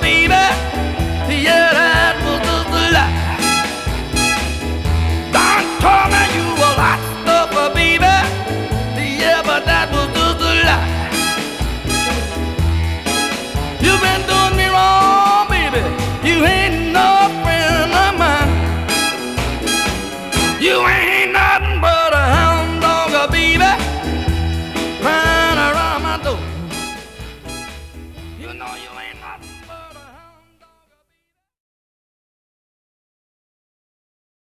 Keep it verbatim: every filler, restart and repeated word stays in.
baby. Yeah, that was just a lie. Don told me you were hot stuff, baby. Yeah, but that was just a lie. You've been doing me wrong, baby. You ain't no friend of mine. You ain't nothing but a hound dog, baby, crying around my door. You know you ain't nothing but a